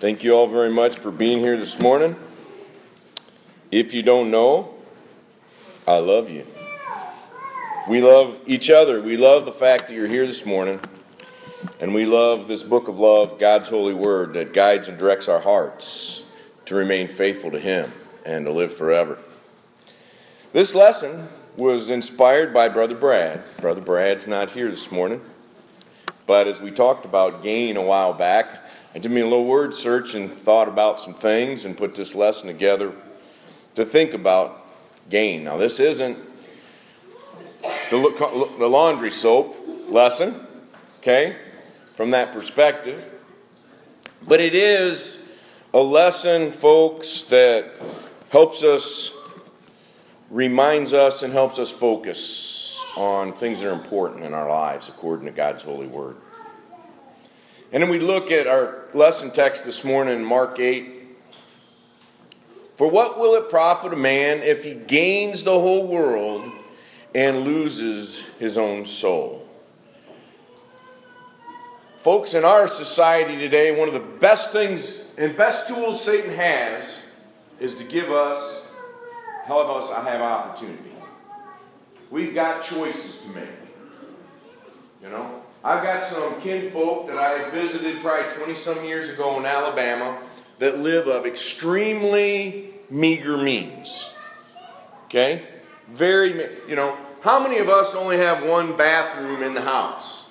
Thank you all very much for being here this morning. If you don't know, I love you. We love each other. We love the fact that you're here this morning. And we love this book of love, God's holy word, that guides and directs our hearts to remain faithful to Him and to live forever. This lesson was inspired by Brother Brad. Brother Brad's not here this morning. But as we talked about gain a while back, I did me a little word search and thought about some things and put this lesson together to think about gain. Now, this isn't the laundry soap lesson, okay, from that perspective. But it is a lesson, folks, that helps us, reminds us, and helps us focus on things that are important in our lives according to God's holy word. And then we look at our lesson text this morning in Mark 8. For what will it profit a man if he gains the whole world and loses his own soul? Folks, in our society today, one of the best things and best tools Satan has is to give us, help us have opportunity. We've got choices to make. You know? I've got some kinfolk that I visited probably 20-some years ago in Alabama that live of extremely meager means. Okay? How many of us only have one bathroom in the house?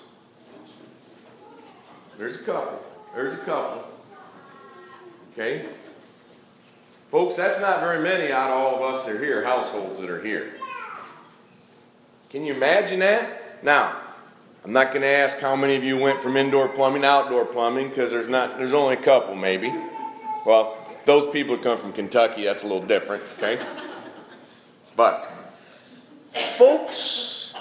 There's a couple. Okay? Folks, that's not very many out of all of us that are here, households that are here. Can you imagine that? Now, I'm not going to ask how many of you went from indoor plumbing to outdoor plumbing, because there's only a couple maybe. Well, those people who come from Kentucky, that's a little different, okay? But, folks,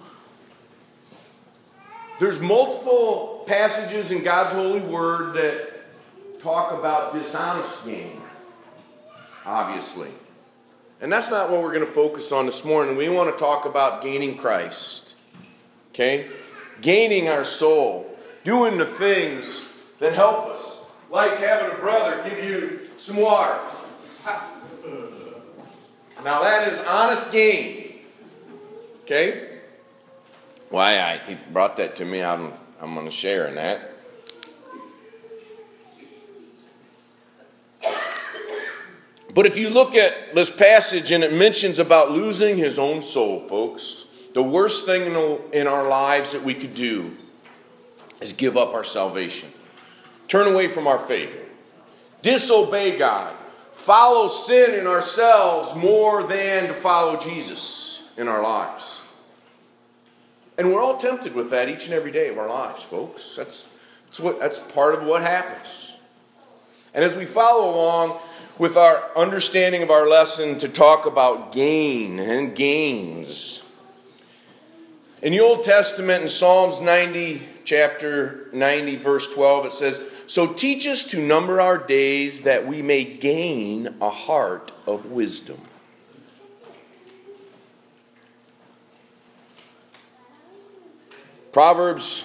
there's multiple passages in God's holy word that talk about dishonest gain, obviously. And that's not what we're going to focus on this morning. We want to talk about gaining Christ, okay? Gaining our soul, doing the things that help us, like having a brother give you some water. Now that is honest gain. Okay? Why he brought that to me, I'm going to share in that. But if you look at this passage and it mentions about losing his own soul, folks, the worst thing in our lives that we could do is give up our salvation. Turn away from our faith. Disobey God. Follow sin in ourselves more than to follow Jesus in our lives. And we're all tempted with that each and every day of our lives, folks. That's part of what happens. And as we follow along with our understanding of our lesson to talk about gain and gains, in the Old Testament, in Psalms 90, chapter 90, verse 12, it says, "So teach us to number our days that we may gain a heart of wisdom." Proverbs,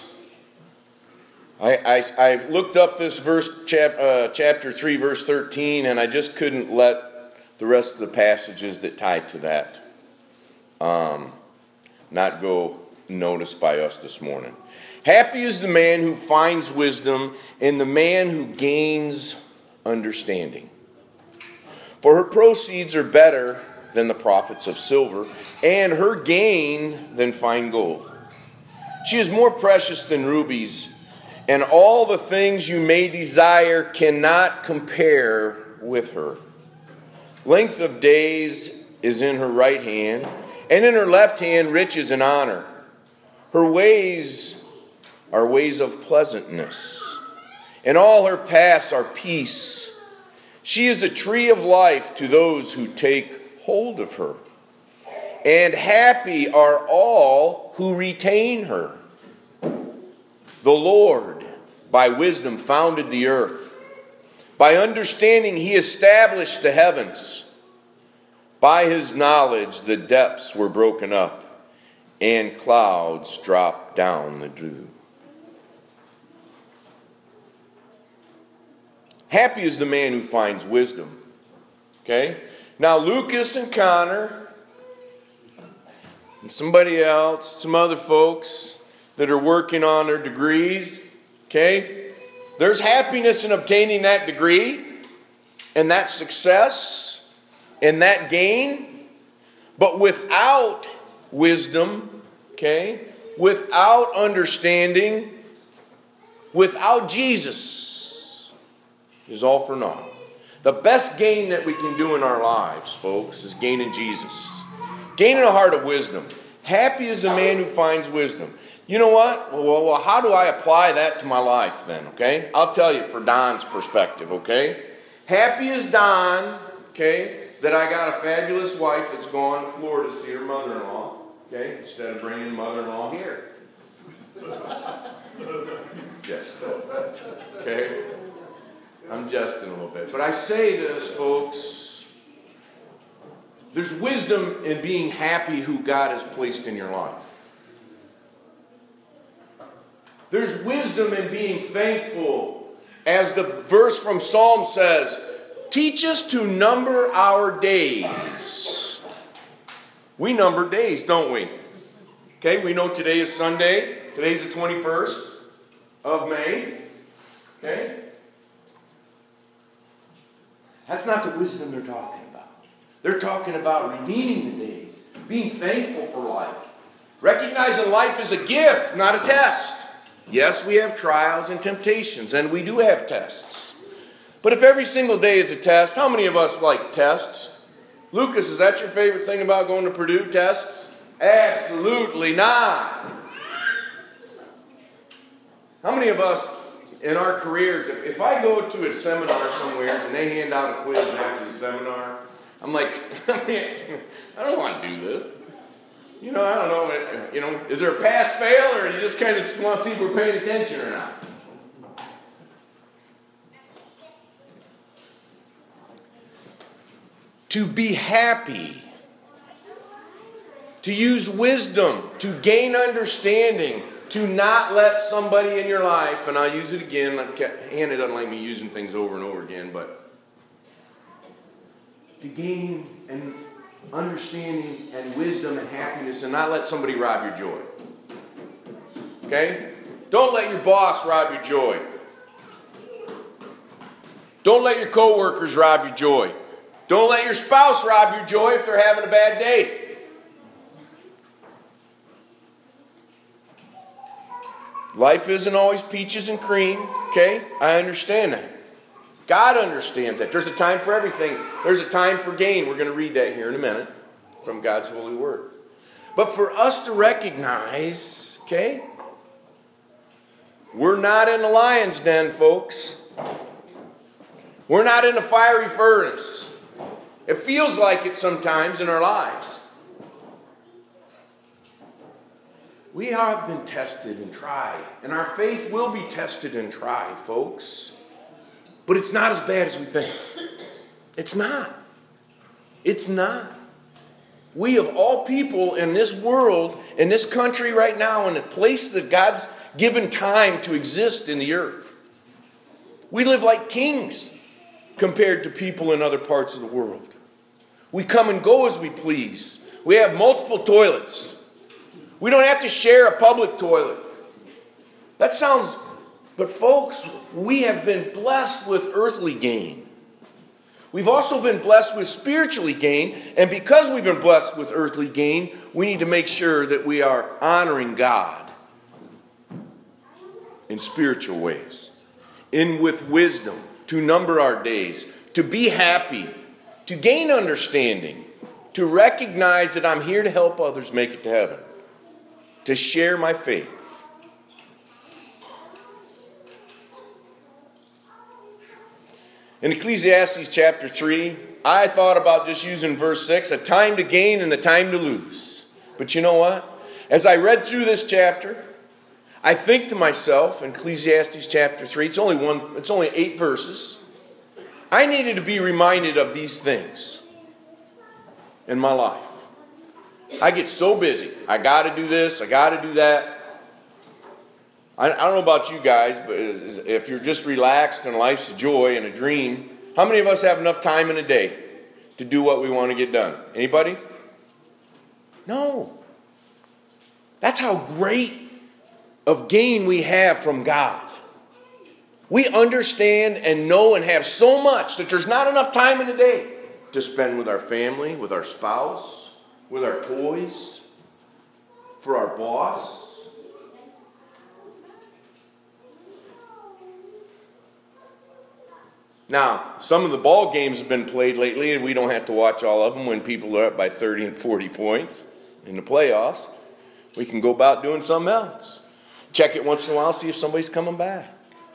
I looked up this verse, chapter 3, verse 13, and I just couldn't let the rest of the passages that tie to that not go noticed by us this morning. Happy is the man who finds wisdom and the man who gains understanding. For her proceeds are better than the profits of silver, and her gain than fine gold. She is more precious than rubies, and all the things you may desire cannot compare with her. Length of days is in her right hand, and in her left hand riches and honor. Her ways are ways of pleasantness, and all her paths are peace. She is a tree of life to those who take hold of her, and happy are all who retain her. The Lord, by wisdom, founded the earth. By understanding, he established the heavens. By his knowledge, the depths were broken up, and clouds dropped down the dew. Happy is the man who finds wisdom. Okay? Now, Lucas and Connor and somebody else, some other folks that are working on their degrees, okay? There's happiness in obtaining that degree and that success and that gain. But without wisdom, okay, without understanding, without Jesus, is all for naught. The best gain that we can do in our lives, folks, is gaining Jesus. Gaining a heart of wisdom. Happy is the man who finds wisdom. You know what? Well, how do I apply that to my life then, okay? I'll tell you for Don's perspective, okay? Happy is Don, okay, that I got a fabulous wife that's gone to Florida to see her mother-in-law, okay, instead of bringing mother-in-law here. Yes. Okay? I'm jesting a little bit. But I say this, folks. There's wisdom in being happy who God has placed in your life. There's wisdom in being thankful. As the verse from Psalm says, teach us to number our days. We number days, don't we? Okay, we know today is Sunday. Today's the 21st of May. Okay? That's not the wisdom they're talking about. They're talking about redeeming the days, being thankful for life, recognizing life is a gift, not a test. Yes, we have trials and temptations, and we do have tests. But if every single day is a test, how many of us like tests? Lucas, is that your favorite thing about going to Purdue, tests? Absolutely not. How many of us in our careers, if I go to a seminar somewhere and they hand out a quiz after the seminar, I'm like, I don't want to do this. I don't know, is there a pass-fail, or you just kind of want to see if we're paying attention or not? To be happy, to use wisdom, to gain understanding, to not let somebody in your life, and I'll use it again, Hannah doesn't like me using things over and over again, but to gain and understanding and wisdom and happiness and not let somebody rob your joy. Okay? Don't let your boss rob your joy. Don't let your coworkers rob your joy. Don't let your spouse rob your joy if they're having a bad day. Life isn't always peaches and cream, okay? I understand that. God understands that. There's a time for everything. There's a time for gain. We're going to read that here in a minute from God's holy word. But for us to recognize, okay, we're not in the lion's den, folks. We're not in the fiery furnace. It feels like it sometimes in our lives. We have been tested and tried, and our faith will be tested and tried, folks. But it's not as bad as we think. It's not. It's not. We of all people in this world, in this country right now, in the place that God's given time to exist in the earth, we live like kings compared to people in other parts of the world. We come and go as we please. We have multiple toilets. We don't have to share a public toilet. That sounds... But folks, we have been blessed with earthly gain. We've also been blessed with spiritually gain. And because we've been blessed with earthly gain, we need to make sure that we are honoring God in spiritual ways. With wisdom, to number our days, to be happy, to gain understanding, to recognize that I'm here to help others make it to heaven, to share my faith. In Ecclesiastes chapter 3, I thought about just using verse 6, a time to gain and a time to lose. But you know what? As I read through this chapter, I think to myself, in Ecclesiastes chapter 3, it's only 8 verses. I needed to be reminded of these things in my life. I get so busy. I got to do this, I got to do that. I don't know about you guys, but if you're just relaxed and life's a joy and a dream, how many of us have enough time in a day to do what we want to get done? Anybody? No. That's how great of gain we have from God. We understand and know and have so much that there's not enough time in a day to spend with our family, with our spouse, with our toys, for our boss. Now, some of the ball games have been played lately, and we don't have to watch all of them when people are up by 30 and 40 points in the playoffs. We can go about doing something else. Check it once in a while, see if somebody's coming back.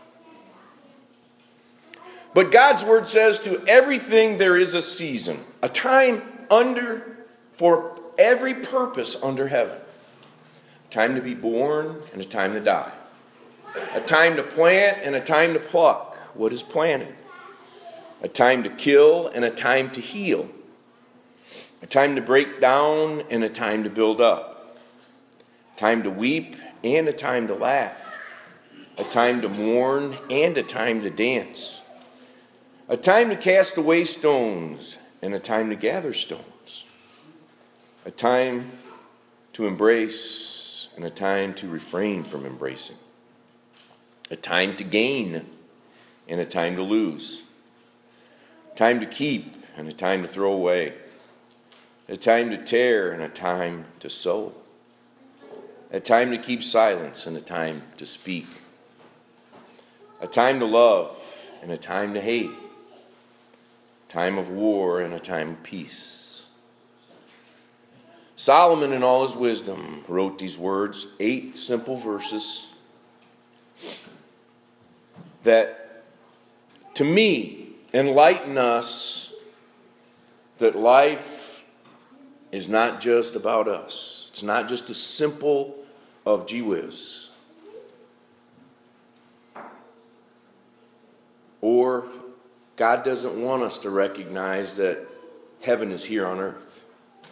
But God's word says to everything there is a season, a time for every purpose under heaven. A time to be born and a time to die. A time to plant and a time to pluck what is planted. A time to kill and a time to heal. A time to break down and a time to build up. A time to weep and a time to laugh. A time to mourn and a time to dance. A time to cast away stones and a time to gather stones. A time to embrace and a time to refrain from embracing. A time to gain and a time to lose. A time to keep and a time to throw away. A time to tear and a time to sow. A time to keep silence and a time to speak. A time to love and a time to hate. A time of war and a time of peace. Solomon, in all his wisdom, wrote these words, 8 simple verses that, to me, enlighten us that life is not just about us. It's not just a simple of gee whiz. Or God doesn't want us to recognize that heaven is here on earth.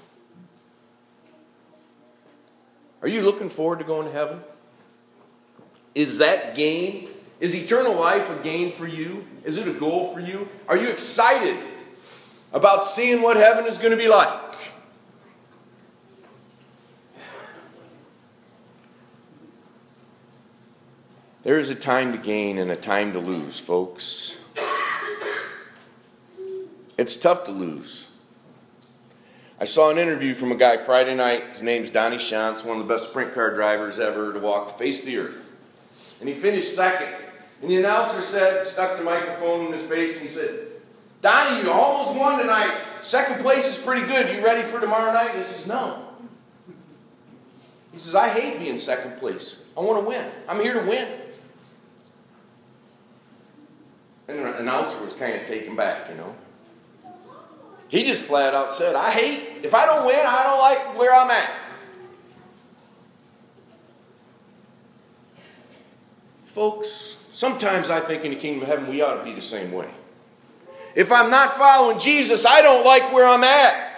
Are you looking forward to going to heaven? Is that gain? Is eternal life a gain for you? Is it a goal for you? Are you excited about seeing what heaven is going to be like? There is a time to gain and a time to lose, folks. It's tough to lose. I saw an interview from a guy Friday night. His name's Donnie Shantz, one of the best sprint car drivers ever to walk the face of the earth. And he finished second. And the announcer stuck the microphone in his face, and he said, "Donnie, you almost won tonight. Second place is pretty good. You ready for tomorrow night?" He says, "No." He says, "I hate being second place. I want to win. I'm here to win." And the announcer was kind of taken back, you know. He just flat out said, if I don't win, I don't like where I'm at. Folks, sometimes I think in the kingdom of heaven we ought to be the same way. If I'm not following Jesus, I don't like where I'm at.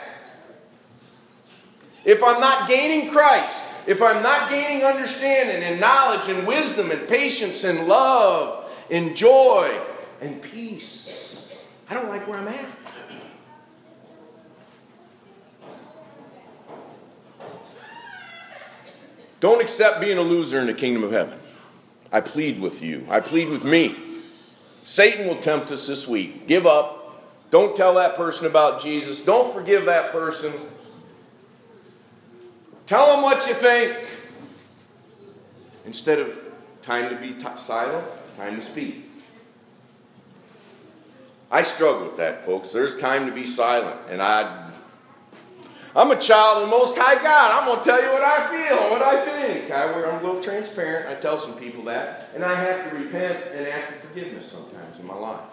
If I'm not gaining Christ, if I'm not gaining understanding and knowledge and wisdom and patience and love and joy and peace, I don't like where I'm at. Don't accept being a loser in the kingdom of heaven. I plead with you. I plead with me. Satan will tempt us this week. Give up. Don't tell that person about Jesus. Don't forgive that person. Tell them what you think. Instead of time to be silent, time to speak. I struggle with that, folks. There's time to be silent. And I'm a child of the Most High God. I'm going to tell you what I feel and what I think. I'm a little transparent. I tell some people that. And I have to repent and ask for forgiveness sometimes in my life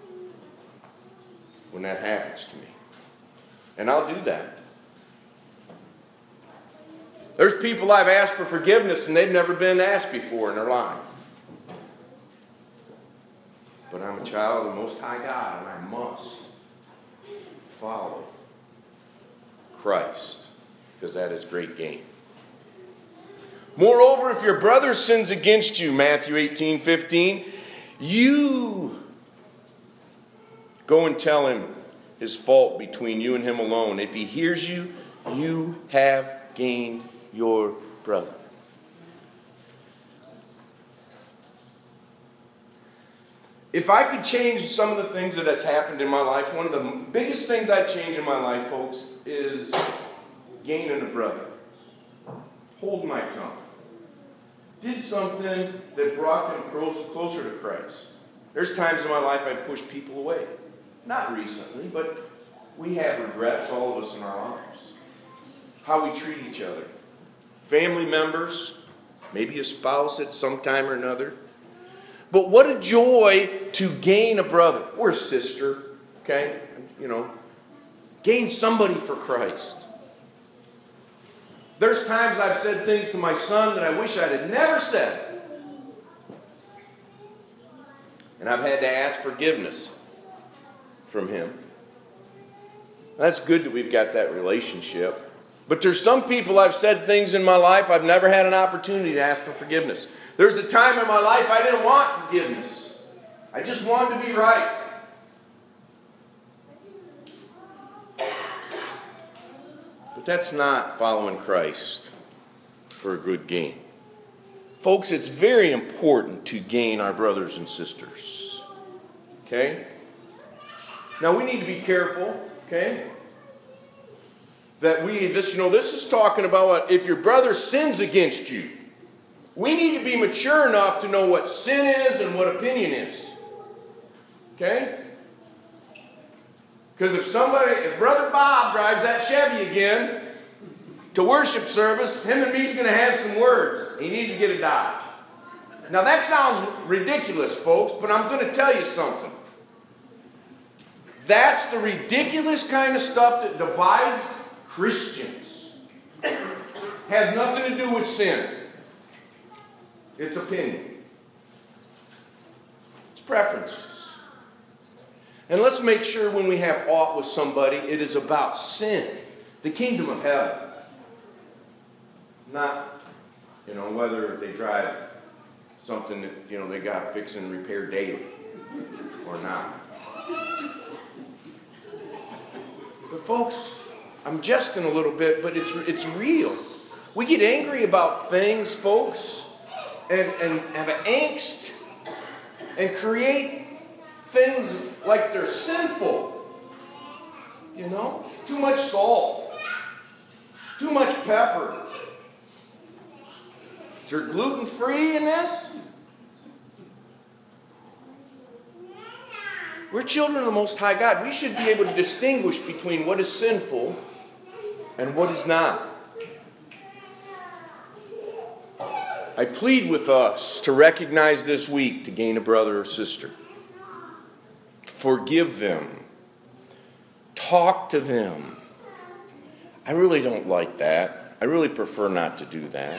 when that happens to me. And I'll do that. There's people I've asked for forgiveness and they've never been asked before in their life. But I'm a child of the Most High God and I must follow Christ, because that is great gain. Moreover, if your brother sins against you, Matthew 18:15, you go and tell him his fault between you and him alone. If he hears you, you have gained your brother. If I could change some of the things that has happened in my life, one of the biggest things I'd change in my life, folks, is gaining a brother. Hold my tongue. Did something that brought them closer to Christ. There's times in my life I've pushed people away. Not recently, but we have regrets, all of us in our lives. How we treat each other. Family members, maybe a spouse at some time or another. But what a joy to gain a brother or a sister, okay? Gain somebody for Christ. There's times I've said things to my son that I wish I had never said. And I've had to ask forgiveness from him. That's good that we've got that relationship. But there's some people I've said things in my life I've never had an opportunity to ask for forgiveness. There's a time in my life I didn't want forgiveness. I just wanted to be right. But that's not following Christ for a good gain. Folks, it's very important to gain our brothers and sisters. Okay? Now we need to be careful, okay? That this is talking about if your brother sins against you. We need to be mature enough to know what sin is and what opinion is. Okay? Because if Brother Bob drives that Chevy again to worship service, him and me's going to have some words. He needs to get a Dodge. Now that sounds ridiculous, folks, but I'm going to tell you something. That's the ridiculous kind of stuff that divides Christians. Has nothing to do with sin. It's opinion. It's preferences. And let's make sure when we have aught with somebody, it is about sin. The kingdom of heaven. Not, whether they drive something that, they got to fix and repair daily or not. But folks, I'm jesting a little bit, but it's real. We get angry about things, folks, and have an angst and create things like they're sinful. Too much salt, too much pepper. Is there gluten-free in this? We're children of the Most High God. We should be able to distinguish between what is sinful and what is not. I plead with us to recognize this week to gain a brother or sister. Forgive them. Talk to them. I really don't like that. I really prefer not to do that.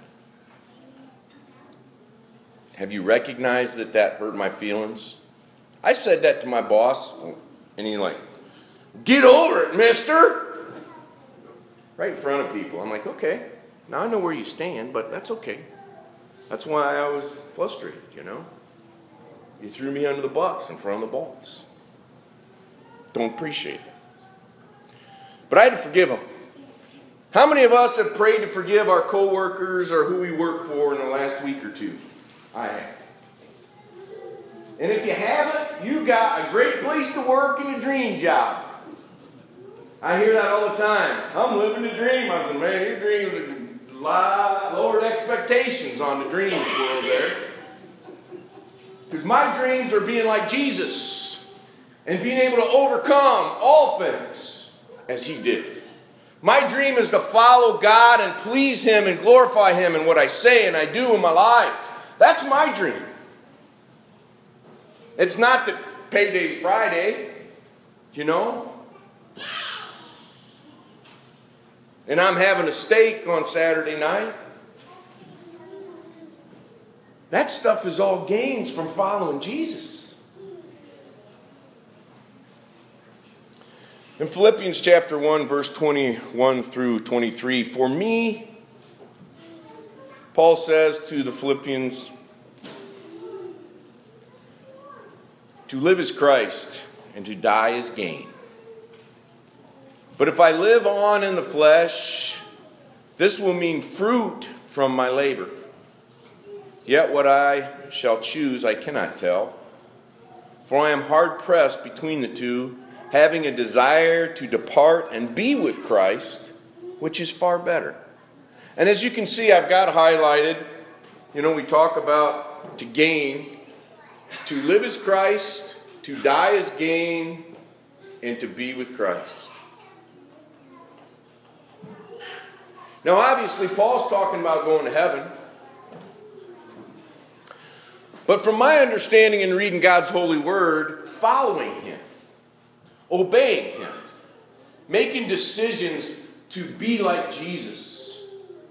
Have you recognized that hurt my feelings? I said that to my boss, and he's like, "Get over it, mister!" Right in front of people. I'm like, okay, now I know where you stand, but that's okay. That's why I was frustrated, You threw me under the bus in front of the boss. Don't appreciate it. But I had to forgive him. How many of us have prayed to forgive our co-workers or who we work for in the last week or two? I have. And if you haven't, you got a great place to work and a dream job. I hear that all the time. I'm living the dream. I said, man, your dream lowered expectations on the dream world there. Because my dreams are being like Jesus and being able to overcome all things as he did. My dream is to follow God and please him and glorify him in what I say and I do in my life. That's my dream. It's not that payday's Friday, And I'm having a steak on Saturday night. That stuff is all gains from following Jesus. In Philippians chapter 1, verse 21 through 23, for me, Paul says to the Philippians, to live is Christ, and to die is gain. But if I live on in the flesh, this will mean fruit from my labor. Yet what I shall choose I cannot tell. For I am hard pressed between the two, having a desire to depart and be with Christ, which is far better. And as you can see, I've got highlighted, we talk about to gain. To live is Christ, to die is gain, and to be with Christ. Now, obviously, Paul's talking about going to heaven. But from my understanding in reading God's holy word, following Him, obeying Him, making decisions to be like Jesus,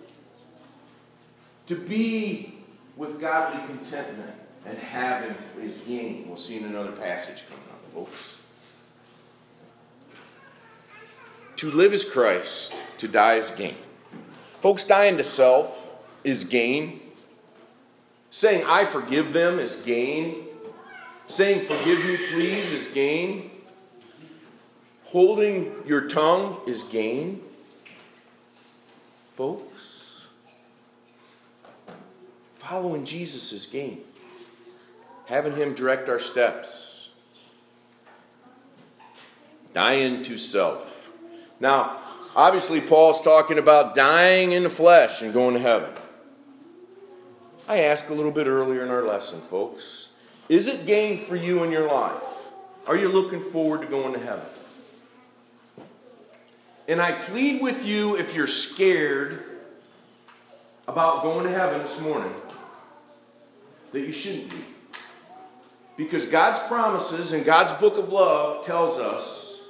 to be with godly contentment and having is gain. We'll see in another passage coming up, folks. To live is Christ, to die is gain. Folks, dying to self is gain. Saying, I forgive them is gain. Saying, forgive me please is gain. Holding your tongue is gain. Folks, following Jesus is gain. Having Him direct our steps. Dying to self. Now, obviously, Paul's talking about dying in the flesh and going to heaven. I asked a little bit earlier in our lesson, folks, is it gain for you in your life? Are you looking forward to going to heaven? And I plead with you, if you're scared about going to heaven this morning, that you shouldn't be. Because God's promises and God's book of love tells us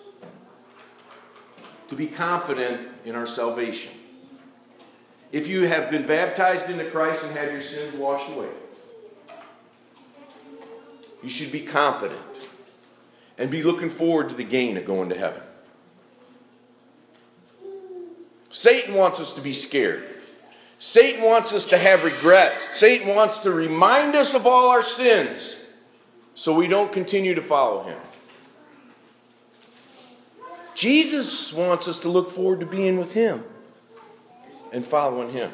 to be confident in our salvation. If you have been baptized into Christ and had your sins washed away, you should be confident and be looking forward to the gain of going to heaven. Satan wants us to be scared. Satan wants us to have regrets. Satan wants to remind us of all our sins so we don't continue to follow him. Jesus wants us to look forward to being with him and following him.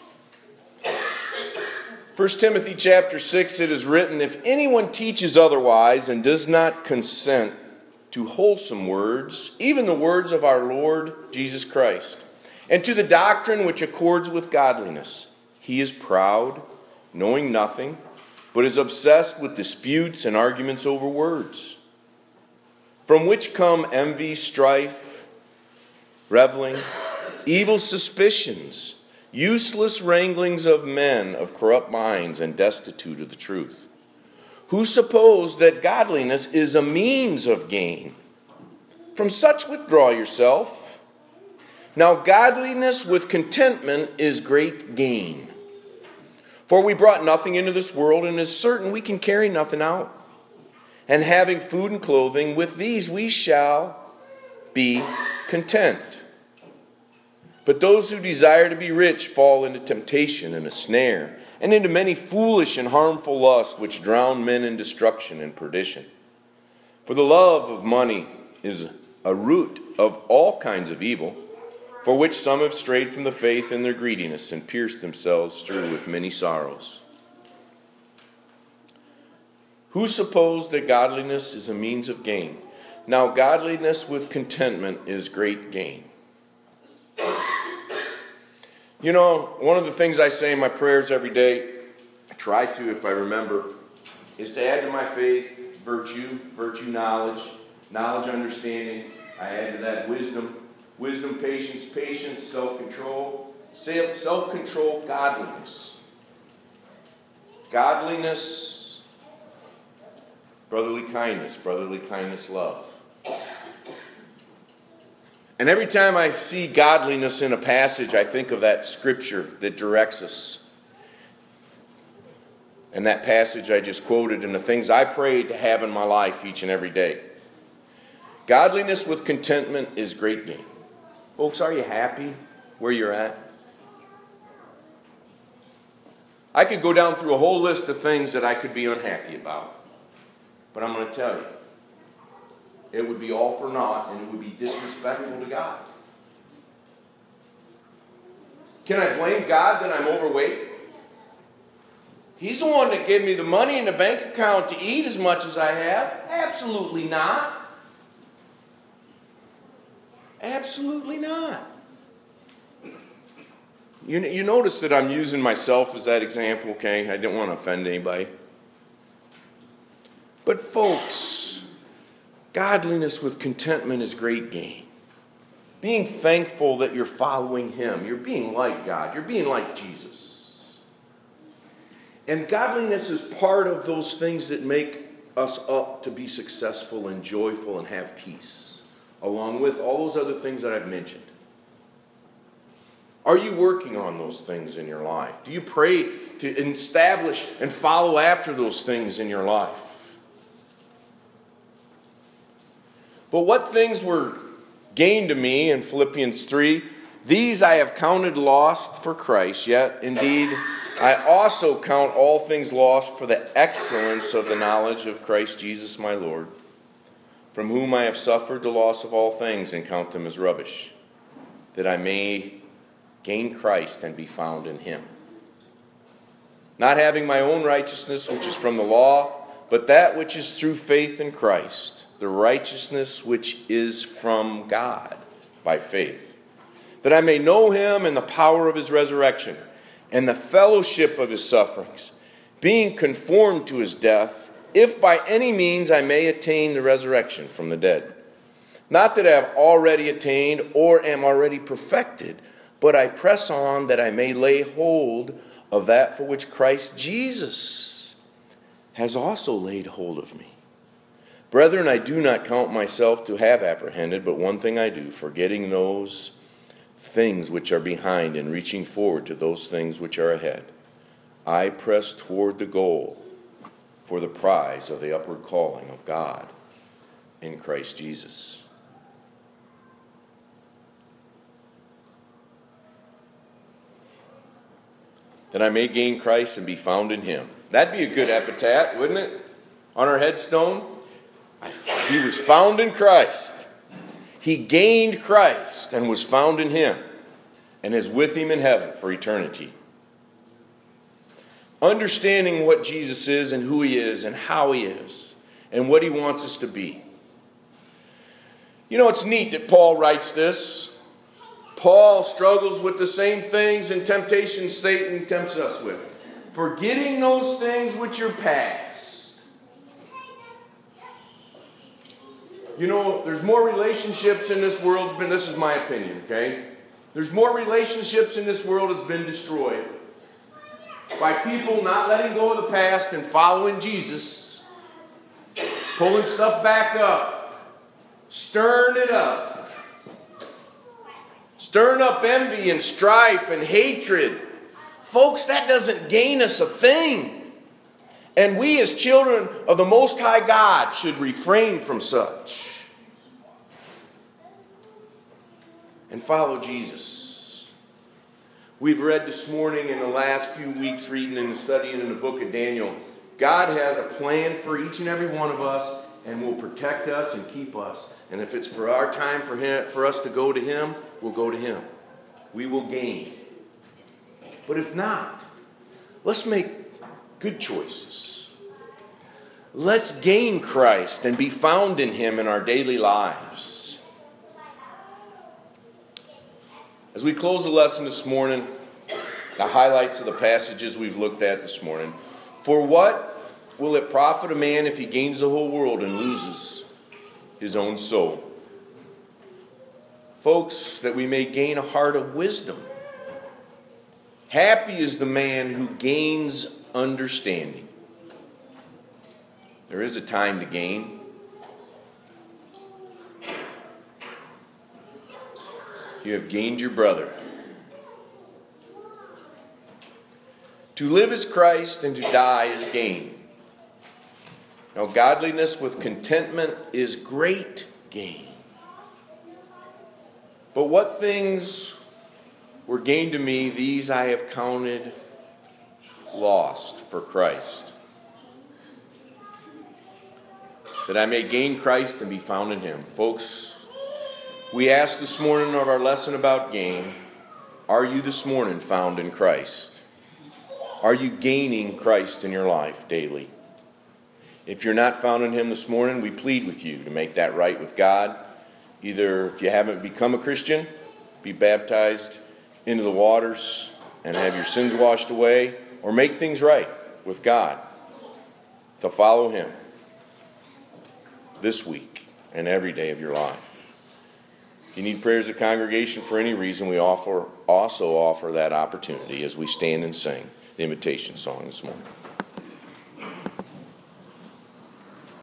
1 Timothy chapter 6, it is written, if anyone teaches otherwise and does not consent to wholesome words, even the words of our Lord Jesus Christ, and to the doctrine which accords with godliness, he is proud, knowing nothing, but is obsessed with disputes and arguments over words, from which come envy, strife, reveling, evil suspicions, useless wranglings of men of corrupt minds and destitute of the truth, who suppose that godliness is a means of gain. From such withdraw yourself. Now godliness with contentment is great gain. For we brought nothing into this world, and it is certain we can carry nothing out. And having food and clothing, with these we shall be content. But those who desire to be rich fall into temptation and a snare, and into many foolish and harmful lusts, which drown men in destruction and perdition. For the love of money is a root of all kinds of evil, for which some have strayed from the faith in their greediness and pierced themselves through with many sorrows. Who suppose that godliness is a means of gain? Now godliness with contentment is great gain. You know, one of the things I say in my prayers every day, I try to if I remember, is to add to my faith virtue knowledge, understanding. I add to that wisdom, patience, self-control, godliness. Godliness, brotherly kindness, love. And every time I see godliness in a passage, I think of that scripture that directs us. And that passage I just quoted and the things I pray to have in my life each and every day. Godliness with contentment is great gain. Folks, are you happy where you're at? I could go down through a whole list of things that I could be unhappy about. But I'm going to tell you, it would be all for naught, and it would be disrespectful to God. Can I blame God that I'm overweight? He's the one that gave me the money in the bank account to eat as much as I have. Absolutely not. Absolutely not. You notice that I'm using myself as that example, okay? I didn't want to offend anybody. But folks, godliness with contentment is great gain. Being thankful that you're following Him. You're being like God. You're being like Jesus. And godliness is part of those things that make us up to be successful and joyful and have peace, along with all those other things that I've mentioned. Are you working on those things in your life? Do you pray to establish and follow after those things in your life? But what things were gained to me in Philippians 3? These I have counted lost for Christ, yet indeed I also count all things lost for the excellence of the knowledge of Christ Jesus my Lord, from whom I have suffered the loss of all things and count them as rubbish, that I may gain Christ and be found in Him. Not having my own righteousness, which is from the law, but that which is through faith in Christ, the righteousness which is from God by faith, that I may know Him and the power of His resurrection, and the fellowship of His sufferings, being conformed to His death, if by any means I may attain the resurrection from the dead. Not that I have already attained or am already perfected, but I press on that I may lay hold of that for which Christ Jesus has also laid hold of me. Brethren, I do not count myself to have apprehended, but one thing I do, forgetting those things which are behind and reaching forward to those things which are ahead. I press toward the goal for the prize of the upward calling of God in Christ Jesus. That I may gain Christ and be found in Him. That'd be a good epitaph, wouldn't it? On our headstone. He was found in Christ. He gained Christ and was found in Him and is with Him in heaven for eternity. Understanding what Jesus is and who He is and how He is and what He wants us to be. You know, it's neat that Paul writes this. Paul struggles with the same things and temptations Satan tempts us with. Forgetting those things which are past. You know, there's more relationships in this world. This is my opinion, okay? There's more relationships in this world that's been destroyed by people not letting go of the past and following Jesus, pulling stuff back up, stirring it up. Stirring up envy and strife and hatred. Folks, that doesn't gain us a thing. And we as children of the Most High God should refrain from such. And follow Jesus. We've read this morning in the last few weeks reading and studying in the book of Daniel. God has a plan for each and every one of us and will protect us and keep us. And if it's for our time for us to go to Him, we'll go to Him. We will gain. But if not, let's make good choices. Let's gain Christ and be found in Him in our daily lives. As we close the lesson this morning, the highlights of the passages we've looked at this morning. For what will it profit a man if he gains the whole world and loses his own soul? Folks, that we may gain a heart of wisdom. Happy is the man who gains understanding. There is a time to gain. You have gained your brother. To live is Christ, and to die is gain. Now, godliness with contentment is great gain. But what things were gained to me, these I have counted lost for Christ, that I may gain Christ and be found in him. Folks, we asked this morning of our lesson about gain, are you this morning found in Christ? Are you gaining Christ in your life daily? If you're not found in him this morning, we plead with you to make that right with God. Either if you haven't become a Christian, be baptized into the waters and have your sins washed away, or make things right with God to follow him this week and every day of your life. If you need prayers of congregation for any reason, we also offer that opportunity as we stand and sing the invitation song this morning.